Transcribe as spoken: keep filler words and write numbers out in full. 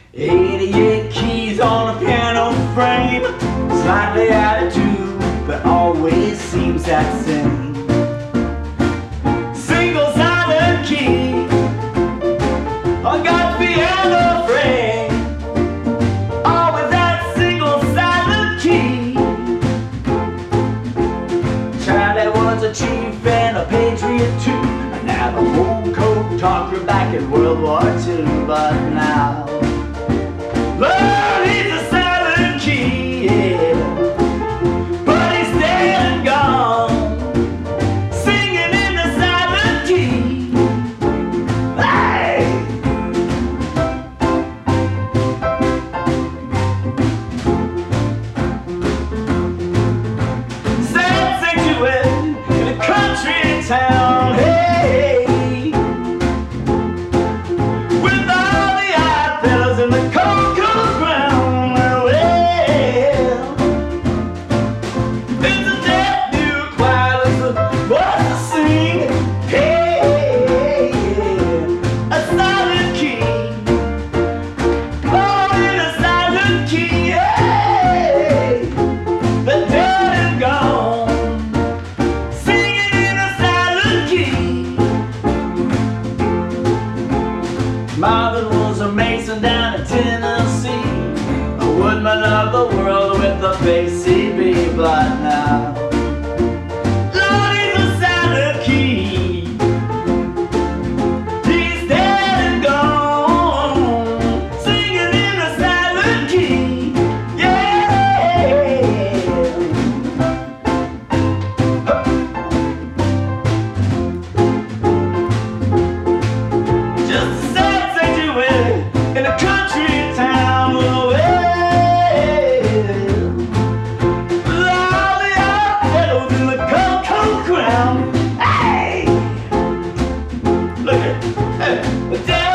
eighty-eight keys on a piano frame, slightly out of tune, but always seems that same. Single silent key, I got piano frame, always that single silent key. Charlie was a chief and a patriot too, and now the whole code talker back in World War Two, but now Lord, he's a silent key, yeah, but he's dead and gone, singing in the silent key. Hey! Sad sanctuary in a country town, hey, with all the high fellas in the cold Marvin was a mason down in Tennessee, a woodman of the world with a face C B, but now Lord, he's a silent key, he's dead and gone, singing in the silent key, yeah. Just a in a country town, away, with all the old fellows in the cold, cold ground. Hey, look at, hey,